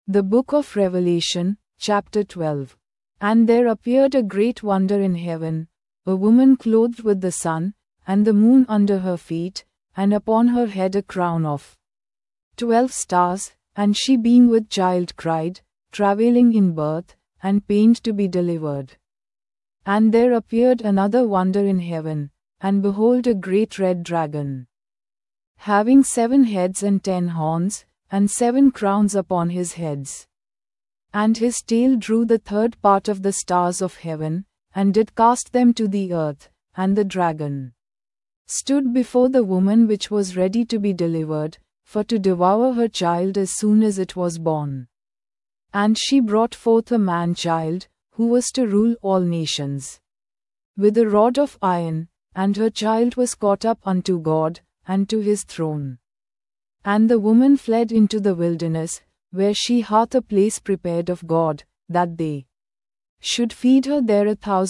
The Book of Revelation, chapter 12. And there appeared a great wonder in heaven, a woman clothed with the sun, and the moon under her feet, and upon her head a crown of 12 stars, and she being with child cried, travailing in birth, and pained to be delivered. And there appeared another wonder in heaven, and behold a great red dragon, having 7 heads and 10 horns, and 7 crowns upon his heads. And his tail drew the third part of the stars of heaven, and did cast them to the earth, and the dragon stood before the woman which was ready to be delivered, for to devour her child as soon as it was born. And she brought forth a man-child, who was to rule all nations with a rod of iron, and her child was caught up unto God, and to his throne. And the woman fled into the wilderness, where she hath a place prepared of God, that they should feed her there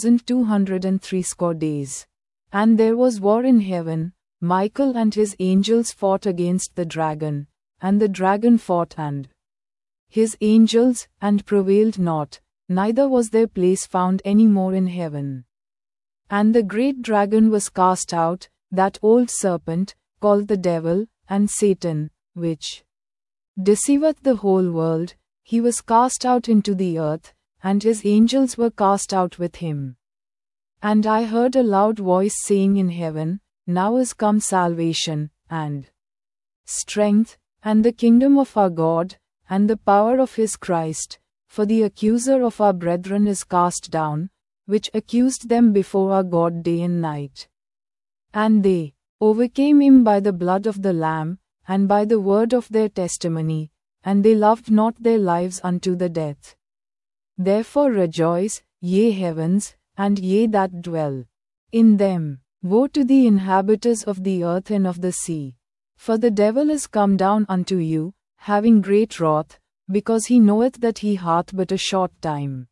1,260 days. And there was war in heaven, Michael and his angels fought against the dragon, and the dragon fought and his angels, and prevailed not, neither was their place found any more in heaven. And the great dragon was cast out, that old serpent, called the devil, and Satan, which deceiveth the whole world. He was cast out into the earth, and his angels were cast out with him. And I heard a loud voice saying in heaven, Now is come salvation, and strength, and the kingdom of our God, and the power of his Christ, for the accuser of our brethren is cast down, which accused them before our God day and night. And they overcame him by the blood of the Lamb, and by the word of their testimony, and they loved not their lives unto the death. Therefore rejoice, ye heavens, and ye that dwell in them. Woe to the inhabitants of the earth and of the sea! For the devil is come down unto you, having great wrath, because he knoweth that he hath but a short time.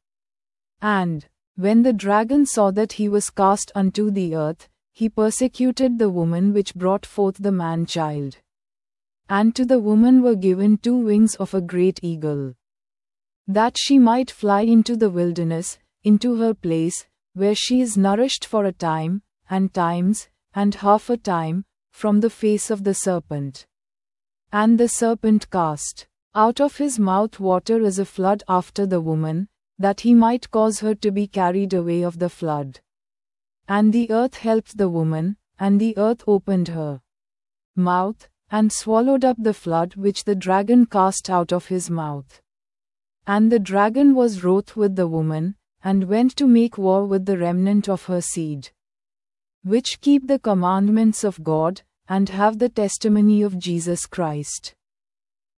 And when the dragon saw that he was cast unto the earth, he persecuted the woman which brought forth the man-child. And to the woman were given 2 wings of a great eagle, that she might fly into the wilderness, into her place, where she is nourished for a time, and times, and half a time, from the face of the serpent. And the serpent cast out of his mouth water as a flood after the woman, that he might cause her to be carried away of the flood. And the earth helped the woman, and the earth opened her mouth, and swallowed up the flood which the dragon cast out of his mouth. And the dragon was wroth with the woman, and went to make war with the remnant of her seed, which keep the commandments of God, and have the testimony of Jesus Christ.